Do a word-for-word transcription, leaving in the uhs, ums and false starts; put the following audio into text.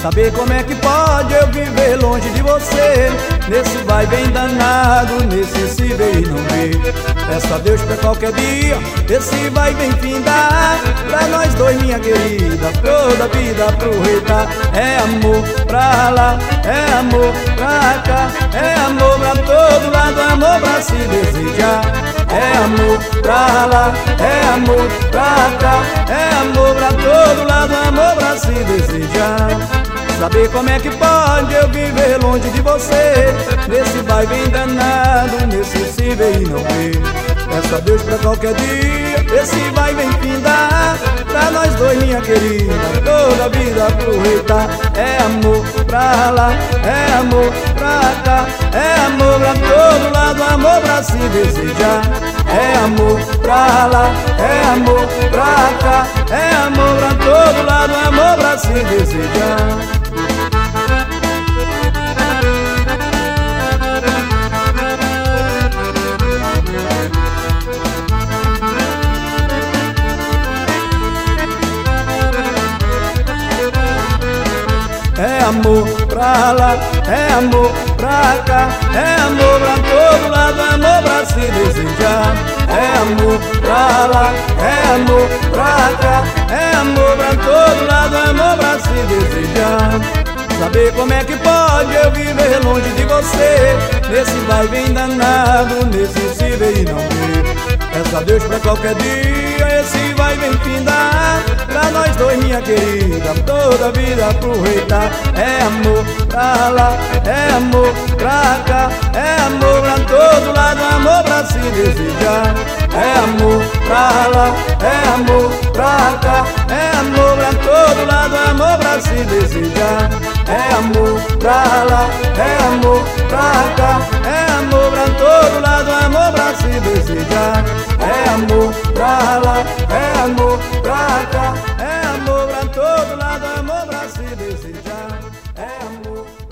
Saber como é que pode eu viver longe de você, nesse vai bem danado, nesse se vê e não vê. Peço a Deus pra qualquer dia esse vai bem findar, pra nós dois, minha querida, toda a vida aproveitar. É amor pra lá, é amor pra cá, é amor pra todo lado, amor pra se desejar. É amor pra lá, é amor pra cá, é amor pra todo lado, amor pra se desejar. Saber como é que pode eu viver longe de você, nesse vai bem danado, nesse se vê e não vê. Peço a Deus pra qualquer dia esse vai bem findar, pra nós dois, minha querida, toda a vida aproveitar. É amor pra lá, é amor pra cá, é amor pra todo lado, amor pra se desejar. É amor pra lá, é amor pra cá, é amor pra todo lado, amor pra se desejar. É amor pra lá, é amor pra cá, é amor pra todo lado, amor pra se desejar. É amor pra lá, é amor pra cá, é amor pra todo lado, amor pra se desejar. Saber como é que pode eu viver longe de você, nesse vai bem danado, nesse se vê e não vê. Peço a Deus pra qualquer dia esse vai bem findar, pra nós dois, minha querida, toda a vida aproveitar. É amor pra lá, é amor pra cá, é amor pra todo lado, amor pra se desejar. É amor pra lá, é amor pra cá, é amor pra todo lado, amor pra se desejar. É amor pra lá, é amor pra cá, é amor pra todo lado, amor pra se desejar. É amor pra lá, é amor pra cá, é amor pra todo lado, amor pra se desejar. É amor